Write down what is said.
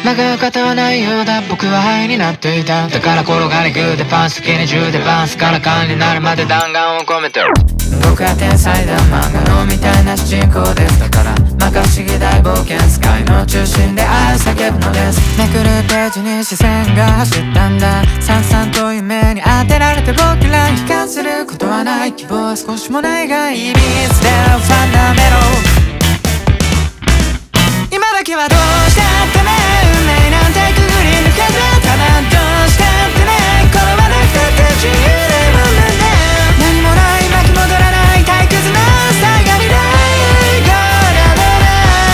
が方はないようだ。僕はハイになっていた。だから転がりグーでパンス好きに10でパンスから缶になるまで弾丸を込めてる。僕は天才だ漫画のみたいな主人公です。だから摩訶不思議大冒険スカイの中心で愛を叫ぶのです。めくるページに視線が走ったんだ。さんさんと夢に当てられて僕らに悲観することはない。希望は少しもないがいびつでファンダメロ。今だけはどう